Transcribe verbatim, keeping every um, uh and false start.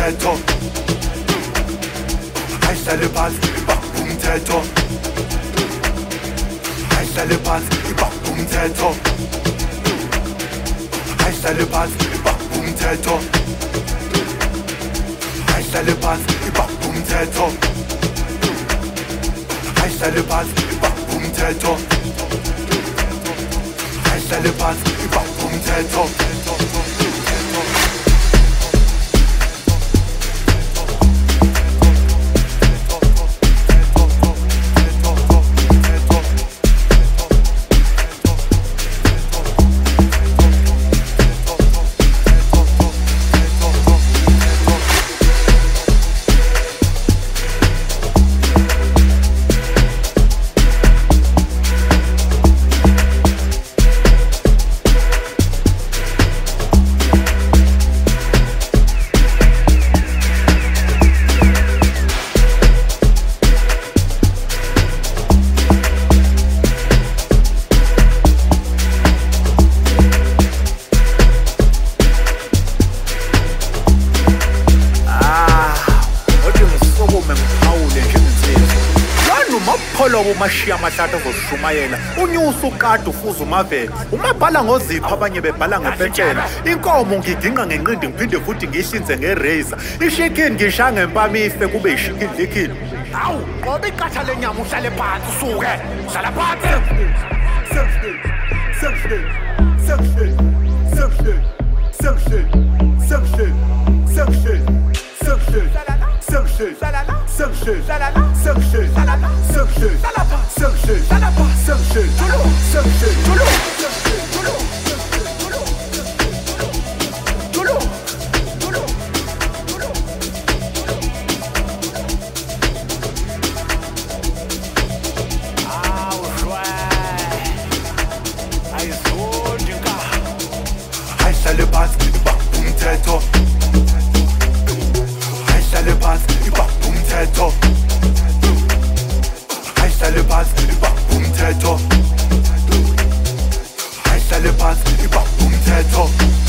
umthetho ayihlale phansi ibamba umthetho ayihlale phansi ibamba umthetho ayihlale phansi ibamba umthetho ayihlale phansi ibamba umthetho ayihlale phansi ibamba umthetho ayihlale phansi ibamba umthetho umashiya amahlata azoshumayela unyusa ukade ufuza umavela umabhala ngozipho abanye bebhala ngepentshela inkomo ngidinqa ngenqindi ngiphinde futhi ngihlinze ngerazor ishikini ngisha ngempama ife kube ishikini likhini hawu ngoba iqatha lenyama uhlale phansi usuke hlala phansi section section section section section section section section section section section section section section tulu section tulu tulu tulu tulu tulu ah ushwa ayizodinga ayihlale phansi ibamba umthetho ayihlale phansi ibamba umthetho ayihlale phansi ibamba umthetho ayihlale phansi ibamba umthetho